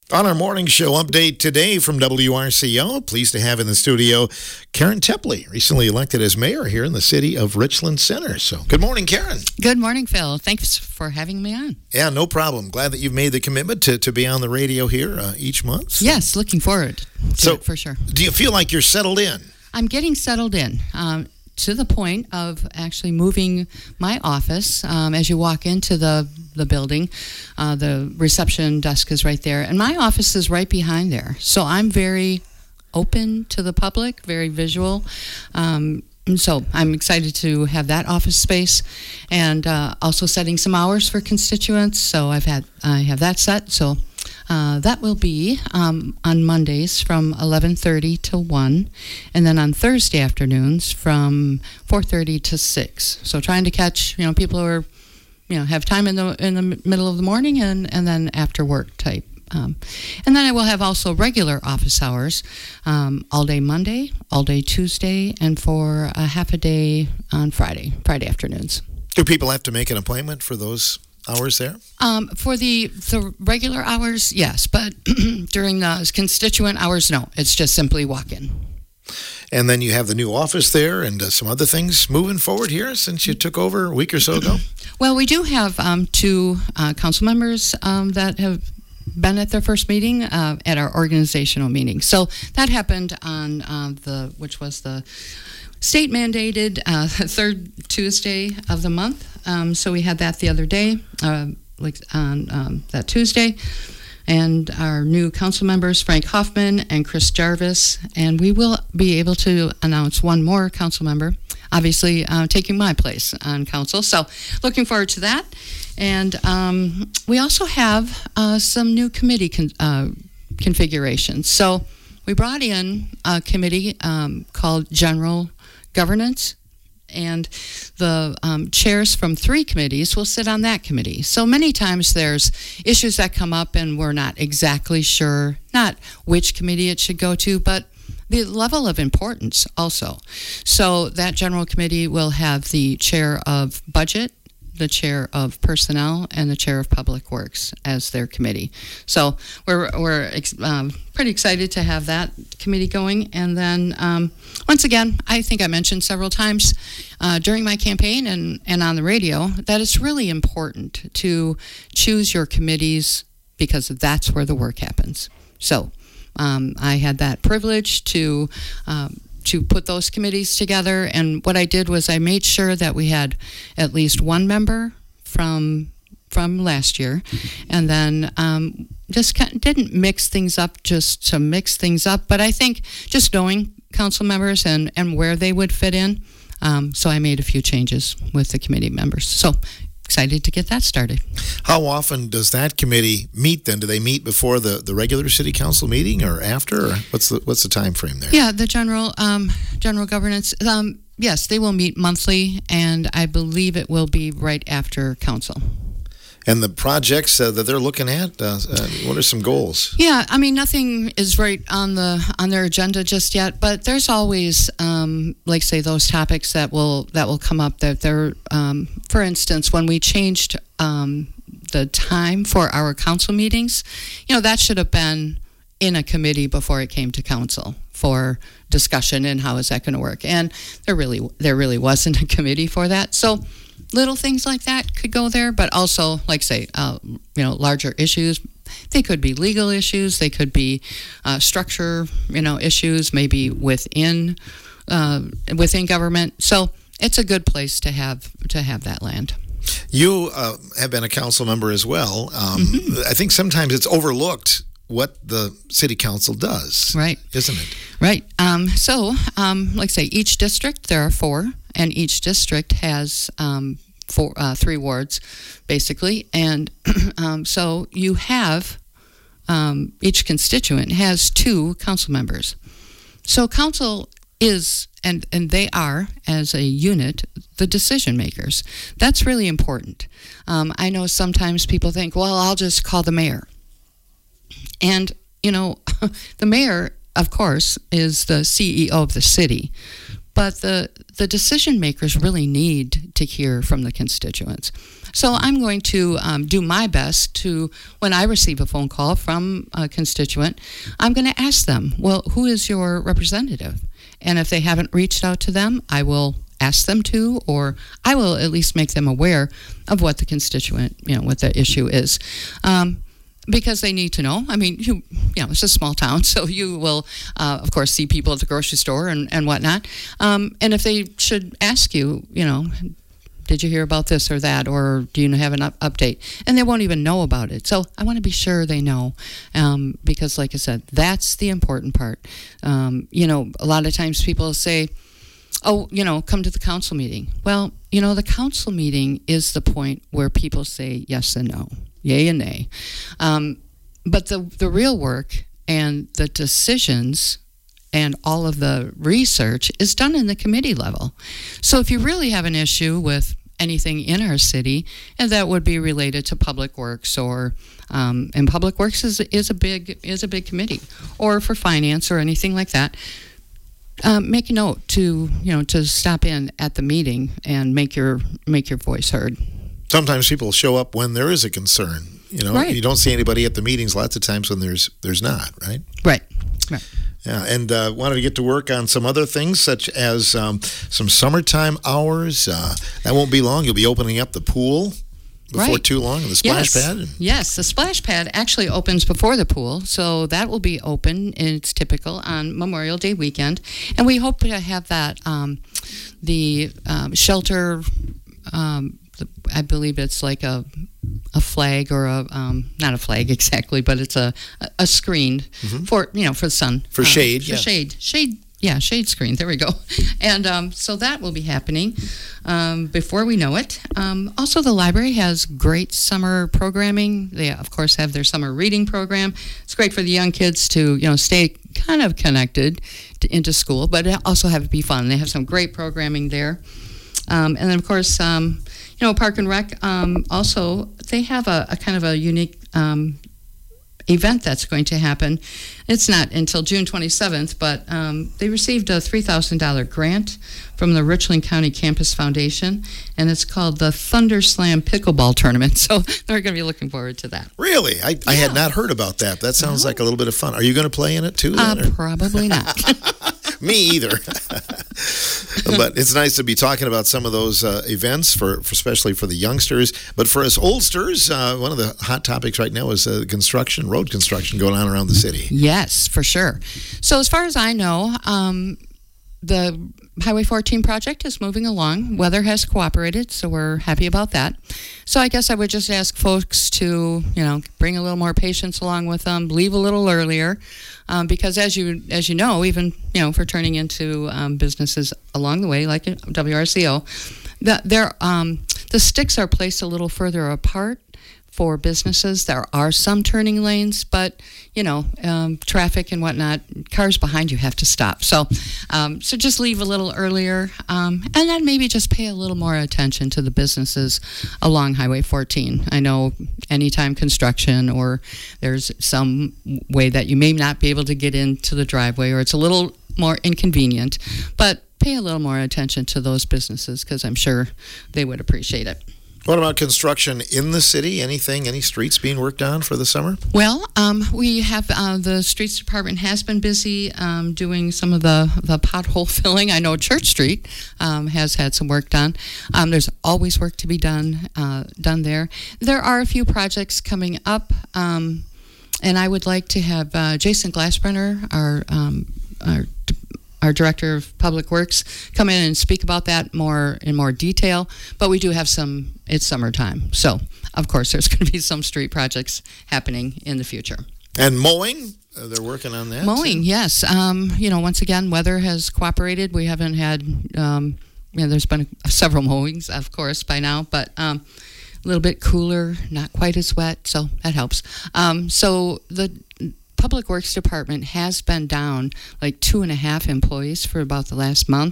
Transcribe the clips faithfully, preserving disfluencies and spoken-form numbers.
On our morning show update today from W R C O, pleased to have in the studio Karen Tepley, recently elected as mayor here in the city of Richland Center. So, good morning, Karen. Good morning, Phil. Thanks for having me on. Yeah, no problem. Glad that you've made the commitment to, to be on the radio here uh, each month. So. Yes, looking forward to so, it for sure. Do you feel like you're settled in? I'm getting settled in. Um, to the point of actually moving my office. Um, as you walk into the, the building, uh, the reception desk is right there, and my office is right behind there. So I'm very open to the public, very visual. Um, and so I'm excited to have that office space, and uh, also setting some hours for constituents. So I've had I have that set. So Uh, that will be um, on Mondays from eleven thirty to one, and then on Thursday afternoons from four thirty to six. So trying to catch, you know, people who are, you know, have time in the in the middle of the morning and, and then after work type. Um, and then I will have also regular office hours, um, all day Monday, all day Tuesday, and for a half a day on Friday, Friday afternoons. Do people have to make an appointment for those hours there? Um, for the the regular hours, yes, but during the constituent hours, no. It's just simply walk in. And then you have the new office there and uh, some other things moving forward here since you took over a week or so ago? Well, we do have um, two uh, council members um, that have been at their first meeting uh, at our organizational meeting. So that happened on uh, the, which was the state mandated uh, third Tuesday of the month. Um, so we had that the other day, uh, like on um, that Tuesday. And our new council members, Frank Hoffman and Chris Jarvis. And we will be able to announce one more council member, obviously uh, taking my place on council. So looking forward to that. And um, we also have uh, some new committee con- uh, configurations. So we brought in a committee um, called General Governance, and the um, chairs from three committees will sit on that committee. So many times there's issues that come up and we're not exactly sure, not which committee it should go to, but the level of importance also. So that general committee will have the chair of budget, the chair of personnel, and the chair of public works as their committee. So we're we're um, pretty excited to have that committee going. And then um, once again, I think I mentioned several times uh, during my campaign and, and on the radio that it's really important to choose your committees because that's where the work happens. So um, I had that privilege to um, to put those committees together, and what I did was I made sure that we had at least one member from from last year, and then um, just kind of didn't mix things up just to mix things up, but I think just knowing council members and, and where they would fit in, um, so I made a few changes with the committee members. So excited to get that started. How often does that committee meet then? Do they meet before the, the regular city council meeting or after? Or what's the what's the time frame there? Yeah, the general um, general governance. Um, yes, they will meet monthly, and I believe it will be right after council. And the projects uh, that they're looking at, uh, uh, what are some goals? Yeah, I mean, nothing is right on the on their agenda just yet, but there's always, um, like, say, those topics that will that will come up. That they're, um, for instance, when we changed um, the time for our council meetings, you know, that should have been in a committee before it came to council for discussion and how is that going to work. And there really there really wasn't a committee for that, so. Little things like that could go there, but also, like say, uh, you know, larger issues. They could be legal issues. They could be uh, structure, you know, issues, maybe within uh, within government. So it's a good place to have to have that land. You uh, have been a council member as well. Um, mm-hmm. I think sometimes it's overlooked what the city council does. Right. Isn't it? Right. Um, so, um, like say, each district, there are four, and each district has um, four, uh, three wards, basically. And um, so you have, um, each constituent has two council members. So council is, and, and they are, as a unit, the decision makers. That's really important. Um, I know sometimes people think, well, I'll just call the mayor. And, you know, the mayor, of course, is the C E O of the city. But the, the decision makers really need to hear from the constituents. So I'm going to um, do my best to, when I receive a phone call from a constituent, I'm going to ask them, well, who is your representative? And if they haven't reached out to them, I will ask them to, or I will at least make them aware of what the constituent, you know, what the issue is. Um, because they need to know. I mean, you, you know, it's a small town, so you will, uh, of course, see people at the grocery store and, and whatnot. Um, and if they should ask you, you know, did you hear about this or that, or do you have an up- update? And they won't even know about it. So I want to be sure they know, um, because, like I said, that's the important part. Um, you know, a lot of times people say, oh, you know, come to the council meeting. Well, you know, the council meeting is the point where people say yes and no, yay and nay. Um, but the the real work and the decisions and all of the research is done in the committee level. So if you really have an issue with anything in our city, and that would be related to Public Works, or um, and Public Works is is a big is a big committee, or for finance or anything like that. Um, make a note to you know to stop in at the meeting and make your make your voice heard. Sometimes people show up when there is a concern. You know, right. You don't see anybody at the meetings lots of times when there's there's not, right? Right. Right. Yeah, and uh, wanted to get to work on some other things, such as um, some summertime hours. Uh, that won't be long. You'll be opening up the pool before right. too long, and the splash yes. pad. Yes, the splash pad actually opens before the pool, so that will be open, and it's typical on Memorial Day weekend. And we hope to have that, um, the um, shelter, um, the, I believe it's like a a flag or a um, not a flag exactly, but it's a a screen mm-hmm. for you know for the sun for uh, shade, for yeah. shade, shade. Yeah, shade screen. There we go. And um, so that will be happening um, before we know it. Um, also, the library has great summer programming. They, of course, have their summer reading program. It's great for the young kids to, you know, stay kind of connected to, into school, but also have it be fun. They have some great programming there. Um, and then, of course, um, you know, Park and Rec, um, also, they have a, a kind of a unique um event that's going to happen. It's not until June twenty-seventh, but um, they received a three thousand dollars grant from the Richland County Campus Foundation, and it's called the Thunder Slam Pickleball Tournament. So they're going to be looking forward to that. Really? I, I yeah. had not heard about that. That sounds no. like a little bit of fun. Are you going to play in it too? Uh, then, probably not. Me either. But it's nice to be talking about some of those uh, events, for, for especially for the youngsters. But for us oldsters, uh, one of the hot topics right now is uh, construction, road construction going on around the city. Yes, for sure. So as far as I know, um, the Highway fourteen project is moving along. Weather has cooperated, so we're happy about that. So I guess I would just ask folks to, you know, bring a little more patience along with them, leave a little earlier, um, because as you as you know, even you know, for turning into um, businesses along the way, like W R C O, the there um, the sticks are placed a little further apart for businesses. There are some turning lanes, but you know, um, traffic and whatnot, cars behind you have to stop. So, um, so just leave a little earlier, um, and then maybe just pay a little more attention to the businesses along Highway fourteen. I know anytime construction or there's some way that you may not be able to get into the driveway, or it's a little more inconvenient, but pay a little more attention to those businesses, because I'm sure they would appreciate it. What about construction in the city? Anything, any streets being worked on for the summer? Well, um, we have, uh, the streets department has been busy um, doing some of the, the pothole filling. I know Church Street um, has had some work done. Um, there's always work to be done, uh, done there. There are a few projects coming up, um, and I would like to have uh, Jason Glassbrenner, our, um, our our Director of Public Works, come in and speak about that more in more detail. But we do have some, it's summertime. So, of course, there's going to be some street projects happening in the future. And mowing? Uh, they're working on that? Mowing, too? yes. Um, you know, once again, weather has cooperated. We haven't had, um, you know, there's been several mowings, of course, by now. But um, a little bit cooler, not quite as wet, so that helps. Um, so the Public Works Department has been down like two and a half employees for about the last month.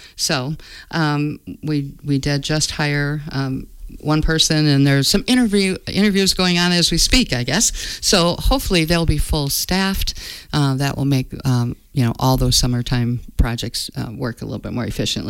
So um, we we did just hire um, one person, and there's some interview interviews going on as we speak, I guess. So hopefully they'll be full staffed. Uh, that will make um, you know, all those summertime projects uh, work a little bit more efficiently.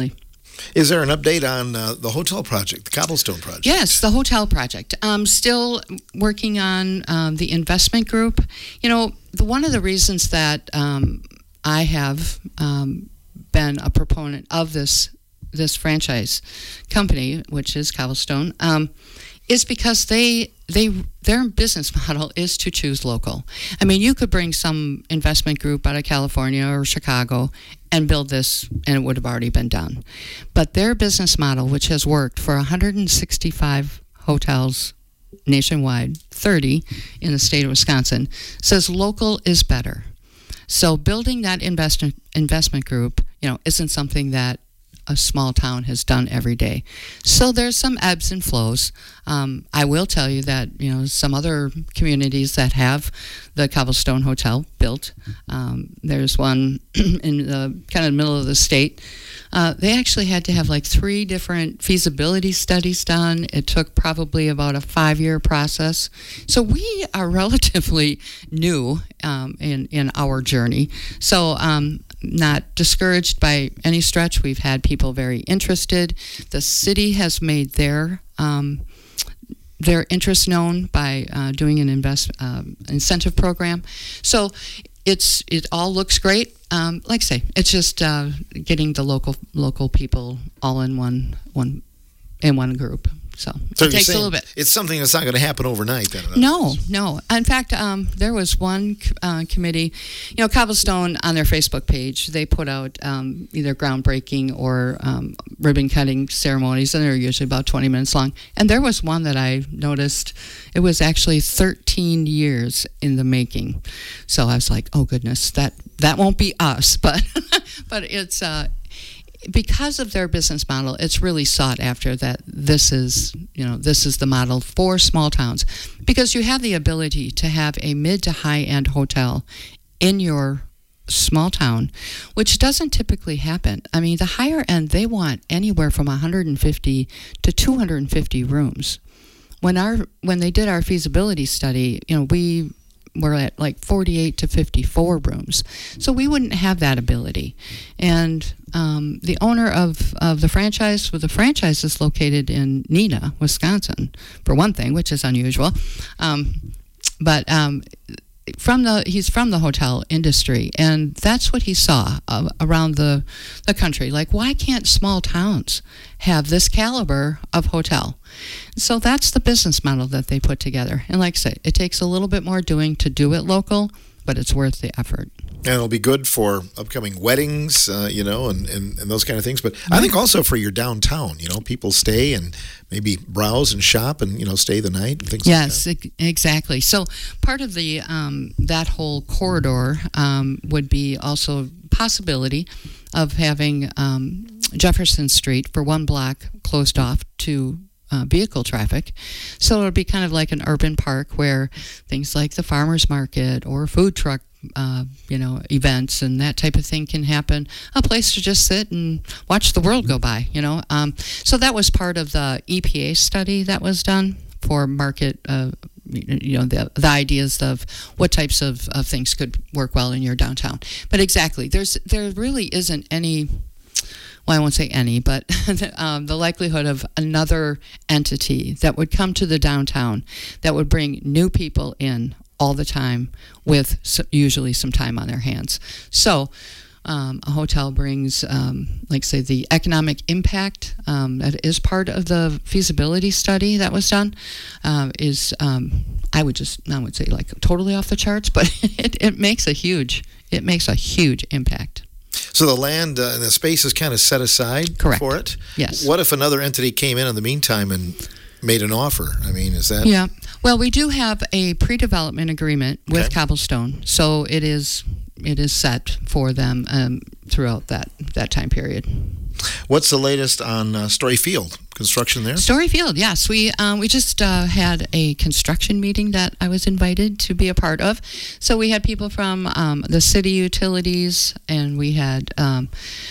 Is there an update on uh, the hotel project, the Cobblestone project? Yes, the hotel project. Um, still working on um, the investment group. You know, the, one of the reasons that um, I have um, been a proponent of this this franchise company, which is Cobblestone, um, is because they they their business model is to choose local. I mean, you could bring some investment group out of California or Chicago and build this, and it would have already been done. But their business model, which has worked for one hundred sixty-five hotels nationwide, thirty in the state of Wisconsin, says local is better. So building that investment investment group, you know, isn't something that a small town has done every day. So there's some ebbs and flows. Um, I will tell you that, you know, some other communities that have the Cobblestone Hotel built, um, there's one in the kind of middle of the state. Uh, they actually had to have like three different feasibility studies done. It took probably about a five-year process. So we are relatively new um, in, in our journey. So um, not discouraged by any stretch. We've had people very interested. The city has made their um, their interest known by uh, doing an invest uh, incentive program. So it's it all looks great. Um, like I say, it's just uh, getting the local local people all in one one in one group. So, so it takes a little bit. It's something that's not going to happen overnight, then? No, no. In fact, um, there was one uh, committee, you know, Cobblestone on their Facebook page, they put out um, either groundbreaking or um, ribbon cutting ceremonies, and they're usually about twenty minutes long. And there was one that I noticed, it was actually thirteen years in the making. So I was like, oh goodness, that, that won't be us. But, but it's... Uh, because of their business model, it's really sought after that this is, you know, this is the model for small towns, because you have the ability to have a mid to high end hotel in your small town, which doesn't typically happen. I mean, the higher end, they want anywhere from one hundred fifty to two hundred fifty rooms. When our when they did our feasibility study, you know, we we're at like forty-eight to fifty-four rooms. So we wouldn't have that ability. And um, the owner of, of the franchise, well, the franchise is located in Neenah, Wisconsin, for one thing, which is unusual. Um, but um, from the he's from the hotel industry, and that's what he saw uh, around the, the country. Like, why can't small towns have this caliber of hotel? So that's the business model that they put together. And like I say, it takes a little bit more doing to do it local, but it's worth the effort. And it'll be good for upcoming weddings, uh, you know, and, and, and those kind of things. But I think also for your downtown, you know, people stay and maybe browse and shop and, you know, stay the night and things yes, like that. Yes, exactly. So part of the um, that whole corridor um, would be also possibility of having um, Jefferson Street for one block closed off to Uh, vehicle traffic. So it would be kind of like an urban park where things like the farmer's market or food truck, uh, you know, events and that type of thing can happen. A place to just sit and watch the world go by, you know. Um, so that was part of the E P A study that was done for market, uh, you know, the, the ideas of what types of, of things could work well in your downtown. But exactly, there's there really isn't any... Well, I won't say any, but um, the likelihood of another entity that would come to the downtown that would bring new people in all the time with so, usually some time on their hands. So um, a hotel brings, um, like say, the economic impact um, that is part of the feasibility study that was done um, is, um, I would just, I would say like totally off the charts, but it, it makes a huge, it makes a huge impact. So the land uh, and the space is kind of set aside Correct. For it? Yes. What if another entity came in in the meantime and made an offer? I mean, is that... Yeah. Well, we do have a pre-development agreement with Okay. Cobblestone, so it is it is set for them um, throughout that, that time period. What's the latest on uh, Story Field? Construction there? Story Field, yes. We um, we just uh, had a construction meeting that I was invited to be a part of. So we had people from um, the city utilities, and we had um,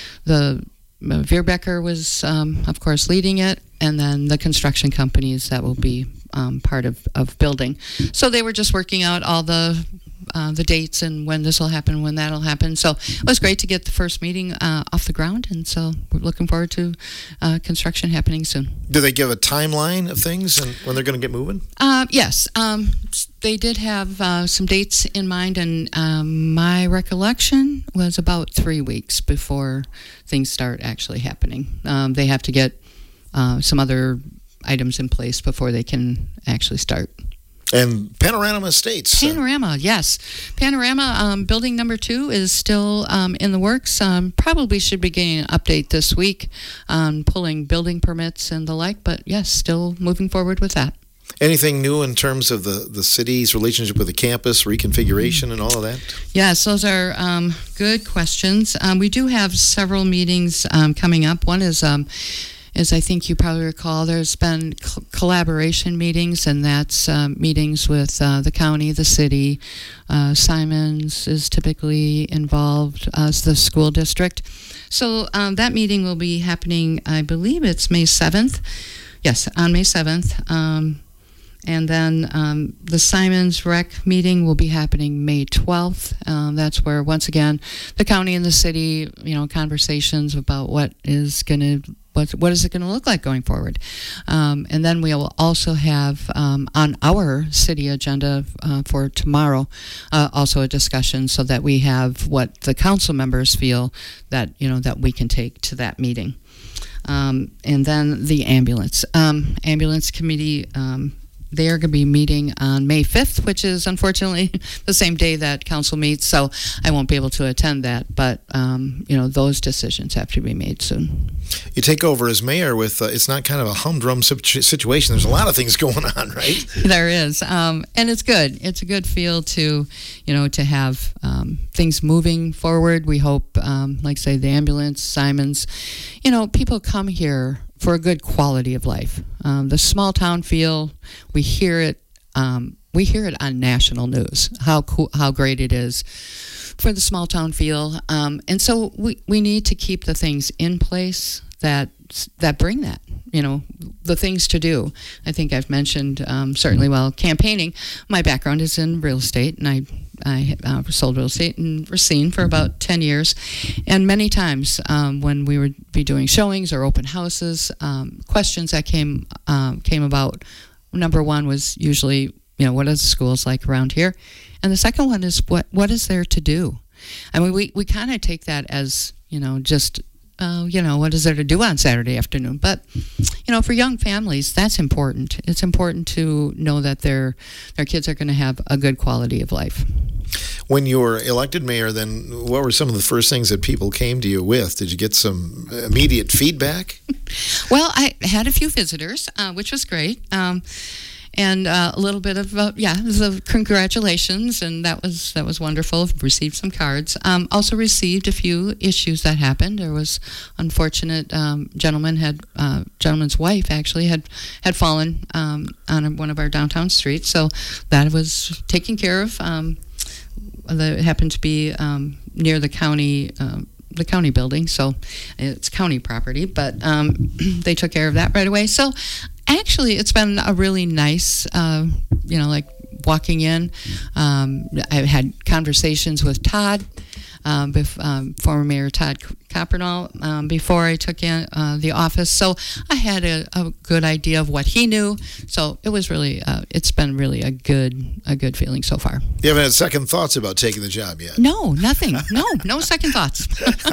the uh, Veerbecker was, um, of course, leading it, and then the construction companies that will be um, part of, of building. So they were just working out all the uh, the dates and when this will happen, when that'll happen. So it was great to get the first meeting uh, off the ground, and so we're looking forward to uh, construction happening soon. Do they give a timeline of things and when they're going to get moving? Uh, yes, um, they did have uh, some dates in mind, and um, my recollection was about three weeks before things start actually happening. Um, they have to get uh, some other items in place before they can actually start. And Panorama Estates. Panorama, yes. Panorama um, building number two is still um, in the works. Um, probably should be getting an update this week on pulling building permits and the like, but yes, still moving forward with that. Anything new in terms of the, the city's relationship with the campus, reconfiguration, and all of that? Yes, those are um, good questions. Um, we do have several meetings um, coming up. One is... Um, As I think you probably recall, there's been co- collaboration meetings, and that's um, meetings with uh, the county, the city. Uh, Simons is typically involved as the school district. So um, that meeting will be happening, I believe it's May seventh. Yes, on May seventh. Um, and then um, the Simons Rec meeting will be happening May twelfth. Um, that's where, once again, the county and the city, you know, conversations about what is going to What, what is it going to look like going forward? Um, and then we will also have um, on our city agenda uh, for tomorrow uh, also a discussion so that we have what the council members feel that, you know, that we can take to that meeting. Um, and then the ambulance. Um, ambulance committee, um, they are going to be meeting on May fifth, which is unfortunately the same day that council meets, so I won't be able to attend that. But, um, you know, those decisions have to be made soon. You take over as mayor with, uh, it's not kind of a humdrum situation. There's a lot of things going on, right? There is. Um, and it's good. It's a good feel to, you know, to have um, things moving forward. We hope, um, like, say, the ambulance, Simons, you know, people come here for a good quality of life. Um, the small town feel, we hear it, um, we hear it on national news, how cool, how great it is for the small town feel. Um, and so we, we need to keep the things in place that that bring that, you know, the things to do. I think I've mentioned um, certainly while campaigning, my background is in real estate, and I I uh, sold real estate in Racine for about ten years. And many times um, when we would be doing showings or open houses, um, questions that came um, came about, number one was usually, you know, what are the schools like around here? And the second one is, what what is there to do? I mean, we, we kind of take that as, you know, just, uh, you know, what is there to do on Saturday afternoon? But, you know, for young families, that's important. It's important to know that their their kids are going to have a good quality of life. When you were elected mayor, then what were some of the first things that people came to you with? Did you get some immediate feedback? Well, I had a few visitors, uh, which was great. Um, And uh, a little bit of uh, yeah, so congratulations, and that was that was wonderful. Received some cards. Um, also received a few issues that happened. There was unfortunate um, gentleman had uh, gentleman's wife actually had had fallen um, on one of our downtown streets, so that was taken care of. Um, that happened to be um, near the county. Um, the county building, so it's county property, but um, they took care of that right away. So actually, it's been a really nice, uh, you know, like walking in. Um, I've had conversations with Todd, um, bef- um, former Mayor Todd Coppernall, um, before I took in uh, the office. So I had a, a good idea of what he knew. So it was really, uh, it's been really a good, a good feeling so far. You haven't had second thoughts about taking the job yet? No, nothing. No, no second thoughts.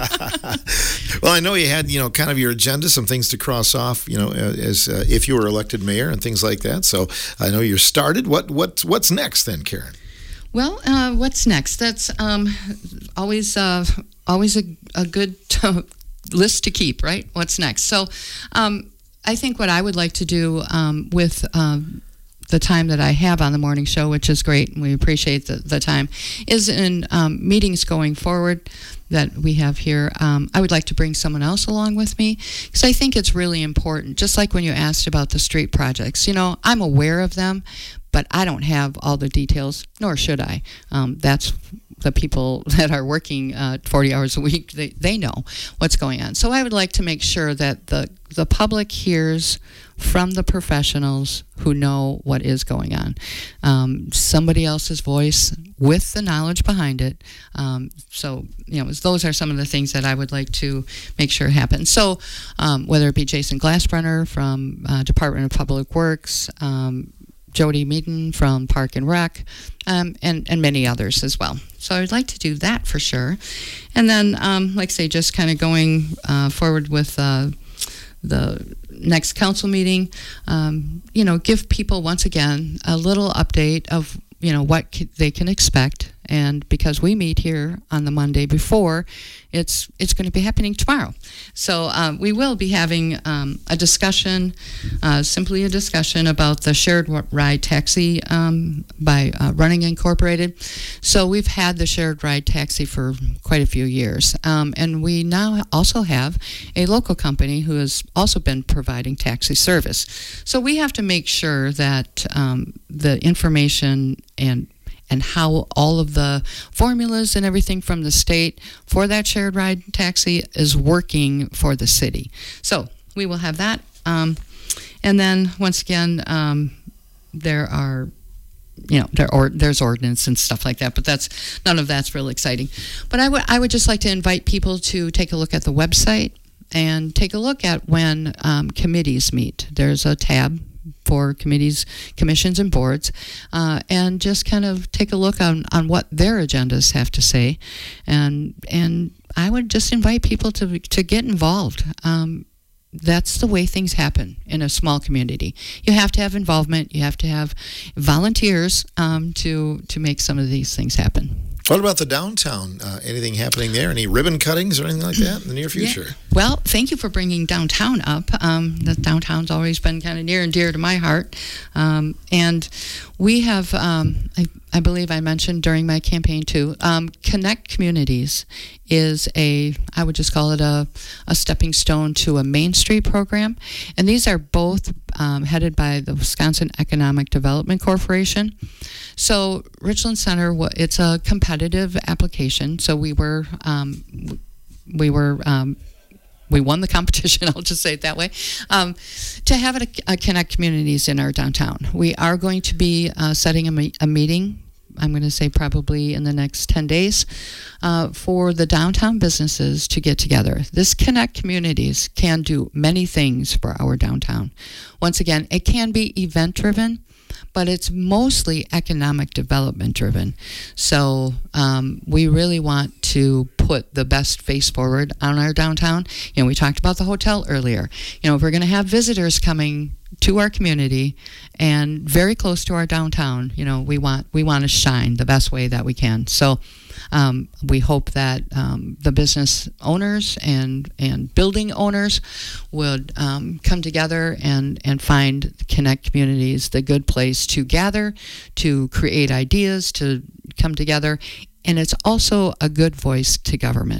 Well, I know you had, you know, kind of your agenda, some things to cross off, you know, as uh, if you were elected mayor and things like that. So I know you're started. What what what's next then, Karen? Well, uh, what's next? That's um, always uh, always a, a good t- list to keep, right? What's next? So um, I think what I would like to do um, with um, the time that I have on the morning show, which is great, and we appreciate the, the time, is in um, meetings going forward that we have here. Um, I would like to bring someone else along with me, because I think it's really important. Just like when you asked about the street projects, you know, I'm aware of them, but I don't have all the details, nor should I. Um, that's the people that are working uh, forty hours a week, they, they know what's going on. So I would like to make sure that the the public hears from the professionals who know what is going on. Um, somebody else's voice with the knowledge behind it. Um, so, you know, those are some of the things that I would like to make sure happen. So, um, whether it be Jason Glassbrenner from uh, Department of Public Works, um, Jody Meaden from Park and Rec, um, and, and many others as well. So I'd like to do that for sure. And then, um, like I say, just kind of going uh, forward with uh, the next council meeting, um, you know, give people, once again, a little update of, you know, what c- they can expect. And because we meet here on the Monday before, it's it's going to be happening tomorrow. So um, we will be having um, a discussion, uh, simply a discussion about the shared ride taxi um, by uh, Running Incorporated. So we've had the shared ride taxi for quite a few years. Um, and we now also have a local company who has also been providing taxi service. So we have to make sure that um, the information and and how all of the formulas and everything from the state for that shared ride taxi is working for the city. So we will have that. Um, and then, once again, um, there are, you know, there or there's ordinance and stuff like that, but that's none of that's real exciting. But I would I would just like to invite people to take a look at the website and take a look at when um, committees meet. There's a tab for committees, commissions, and boards, uh, and just kind of take a look on, on what their agendas have to say. And and I would just invite people to to get involved. Um, that's the way things happen in a small community. You have to have involvement. You have to have volunteers um, to to make some of these things happen. What about the downtown? Uh, anything happening there? Any ribbon cuttings or anything like that in the near future? Yeah. Well, thank you for bringing downtown up. Um, the downtown's always been kind of near and dear to my heart. Um, and we have, um, I, I believe I mentioned during my campaign too, um, Connect Communities is a, I would just call it a, a stepping stone to a Main Street program. And these are both um, headed by the Wisconsin Economic Development Corporation. So Richland Center, it's a competitive application. So we were, um, we were, um, we won the competition, I'll just say it that way, um, to have it a, a Connect Communities in our downtown. We are going to be uh, setting a, me- a meeting, I'm going to say probably in the next ten days, uh, for the downtown businesses to get together. This Connect Communities can do many things for our downtown. Once again, it can be event-driven, but it's mostly economic development driven. So um, we really want to put the best face forward on our downtown. You know, we talked about the hotel earlier. You know, if we're going to have visitors coming to our community and very close to our downtown, you know, we want we want to shine the best way that we can. So um, we hope that um, the business owners and and building owners would um, come together and and find Connect Communities the good place to gather, to create ideas, to come together, and it's also a good voice to government.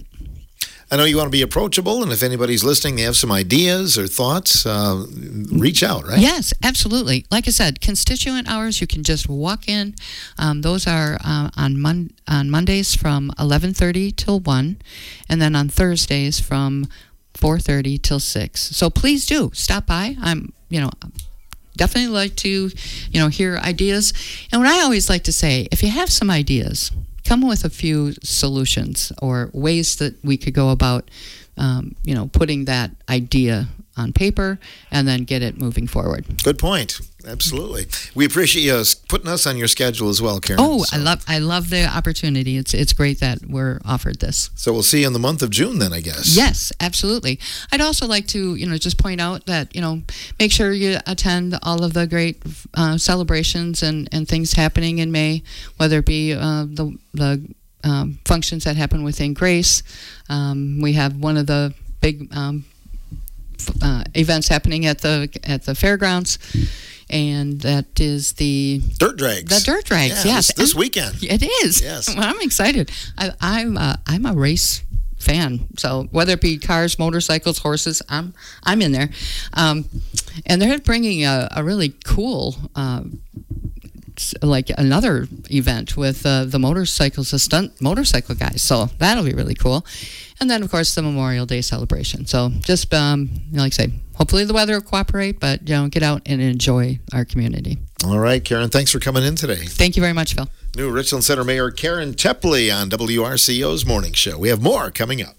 I know you want to be approachable, and if anybody's listening, they have some ideas or thoughts, uh, reach out, right? Yes, absolutely. Like I said, constituent hours, you can just walk in. Um, those are uh, on Mon- on Mondays from eleven thirty till one, and then on Thursdays from four thirty till six. So please do stop by. I'm, you know, definitely like to, you know, hear ideas. And what I always like to say, if you have some ideas, come with a few solutions or ways that we could go about, um, you know, putting that idea on paper and then get it moving forward. Good point. Absolutely. We appreciate you putting us on your schedule as well, Karen. Oh, so. I love I love the opportunity. It's it's great that we're offered this. So we'll see you in the month of June then, I guess. Yes, absolutely. I'd also like to, you know, just point out that, you know, make sure you attend all of the great uh, celebrations and, and things happening in May, whether it be uh, the the um, functions that happen within Grace. Um, we have one of the big um, uh, events happening at the at the fairgrounds. And that is the Dirt Drags. The Dirt Drags, yeah, yes. This, this weekend. It is. Yes. Well, I'm excited. I, I'm uh, I'm a race fan, so whether it be cars, motorcycles, horses, I'm I'm in there. Um, and they're bringing a, a really cool uh, like another event with uh, the motorcycles, the stunt motorcycle guys. So that'll be really cool. And then, of course, the Memorial Day celebration. So just, um, you know, like I say, hopefully the weather will cooperate, but, you know, get out and enjoy our community. All right, Karen, thanks for coming in today. Thank you very much, Phil. New Richland Center Mayor Karen Tepley on W R C O's Morning Show. We have more coming up.